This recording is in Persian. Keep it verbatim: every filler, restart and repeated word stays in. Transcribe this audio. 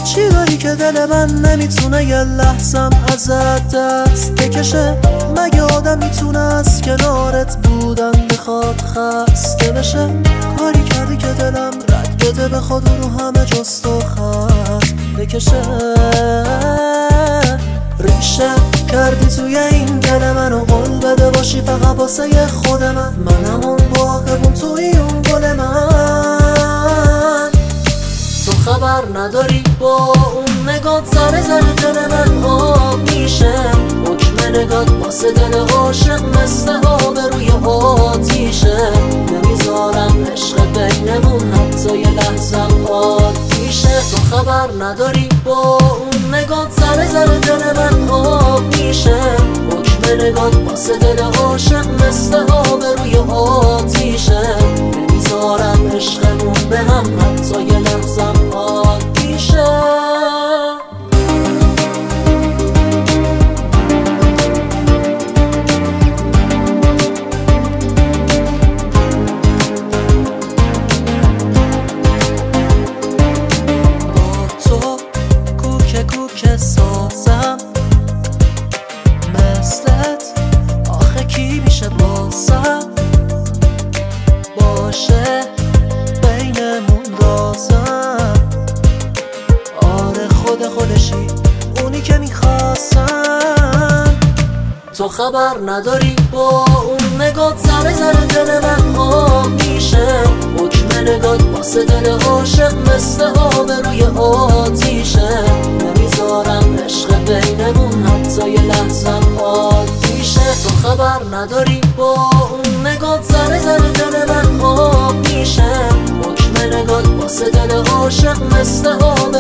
چی داری که دل من نمیتونه یه لحظم ازت دست بکشه؟ مگه آدم میتونه از کنارت بودن بخواد خسته بشه؟ کاری کردی که دلم رد بده بخواد رو همه جست و خط بکشه. ریشه کردی توی این دل منو قول بده باشی فقط واسه خود من. من همون باغبون توی اون گل من. تو خبر نداری با اون نگات سر زر دل من آب میشه. حکم نگات واسه دل عاشق مثل آب روی آتیشه. نمیذارم عشق بینمون حتی یه لحظم آتیشه. تو خبر نداری با اون نگات سر زر دل من آب میشه. حکم نگات واسه دل عاشق مثل آب روی آتیشه. نمیذارم عشقمون به هم حتی یه لحظم آتیشه. که سازم مثلت آخه کی میشه بازم باشه بینمون رازم. آره خود خودشی اونی که میخواستم. تو خبر نداری با اون نگات سر زر دل من آب میشه. حکم نگات واسه دل عاشق مثل آب روی آتیشه. نمیذارم عشق بینمون حتی یه لحظم آتیشه. تو خبر نداری با اون نگات سر زر دل من آب میشه. حکم نگات واسه دل عاشق مثل آب